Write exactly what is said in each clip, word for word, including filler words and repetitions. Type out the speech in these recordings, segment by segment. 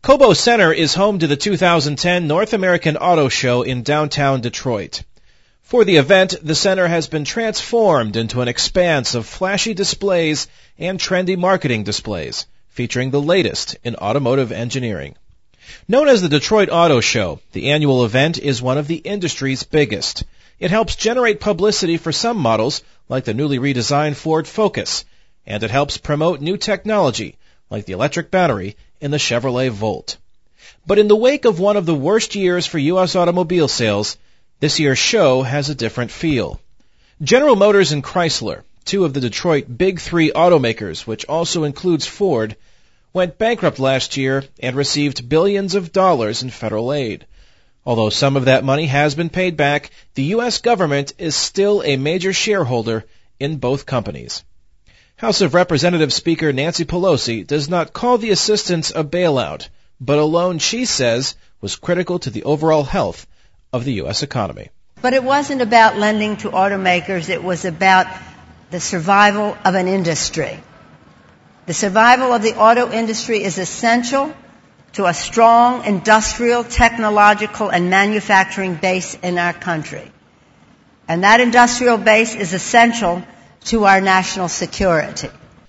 Cobo Center is home to the two thousand ten North American Auto Show in downtown Detroit. For the event, the center has been transformed into an expanse of flashy displays and trendy marketing displays, featuring the latest in automotive engineering. Known as the Detroit Auto Show, the annual event is one of the industry's biggest. It helps generate publicity for some models, like the newly redesigned Ford Focus, and it helps promote new technology, like the electric battery in the Chevrolet Volt. But in the wake of one of the worst years for U S automobile sales, this year's show has a different feel. General Motors and Chrysler, two of the Detroit Big Three automakers, which also includes Ford, went bankrupt last year and received billions of dollars in federal aid. Although some of that money has been paid back, the U S government is still a major shareholder in both companies. House of Representatives Speaker Nancy Pelosi does not call the assistance a bailout, but a loan she says was critical to the overall health of the U S economy. But it wasn't about lending to automakers. It was about the survival of an industry. The survival of the auto industry is essential to a strong industrial, technological, and manufacturing base in our country. And that industrial base is essential to our national security.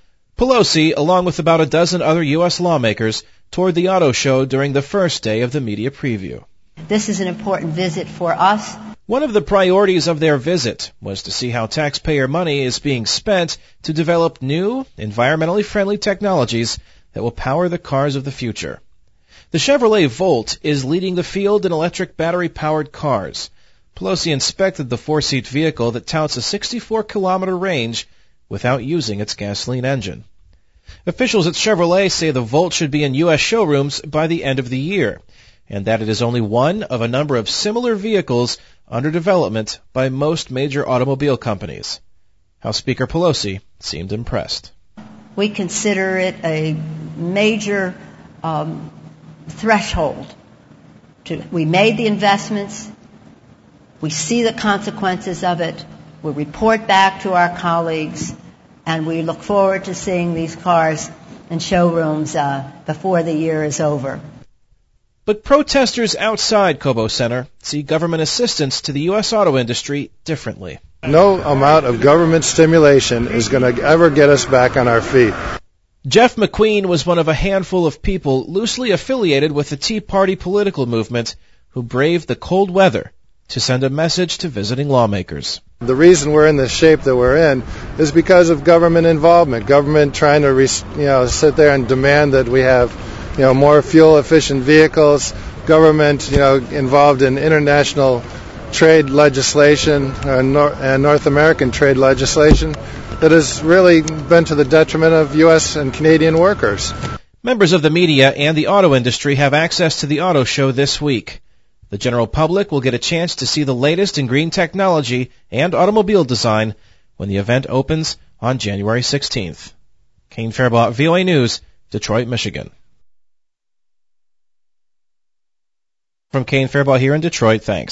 Pelosi, along with about a dozen other U S lawmakers, toured the auto show during the first day of the media preview. This is an important visit for us. One of the priorities of their visit was to see how taxpayer money is being spent to develop new, environmentally friendly technologies that will power the cars of the future. The Chevrolet Volt is leading the field in electric battery-powered cars. Pelosi inspected the four-seat vehicle that touts a sixty-four kilometer range without using its gasoline engine. Officials at Chevrolet say the Volt should be in U S showrooms by the end of the year, and that it is only one of a number of similar vehicles under development by most major automobile companies. House Speaker Pelosi seemed impressed. We consider it a major um, threshold. To, we made the investments. We see the consequences of it. We report back to our colleagues, and we look forward to seeing these cars in showrooms uh, before the year is over. But protesters outside Cobo Center see government assistance to the U S auto industry differently. No amount of government stimulation is going to ever get us back on our feet. Jeff McQueen was one of a handful of people loosely affiliated with the Tea Party political movement who braved the cold weather to send a message to visiting lawmakers. The reason we're in the shape that we're in is because of government involvement, government trying to you know, sit there and demand that we have you know, more fuel-efficient vehicles, government, you know, involved in international trade legislation uh, nor- and North American trade legislation that has really been to the detriment of U S and Canadian workers. Members of the media and the auto industry have access to the auto show this week. The general public will get a chance to see the latest in green technology and automobile design when the event opens on January sixteenth. Kane Faribault, V O A News, Detroit, Michigan. From Kane Faribault here in Detroit, thanks.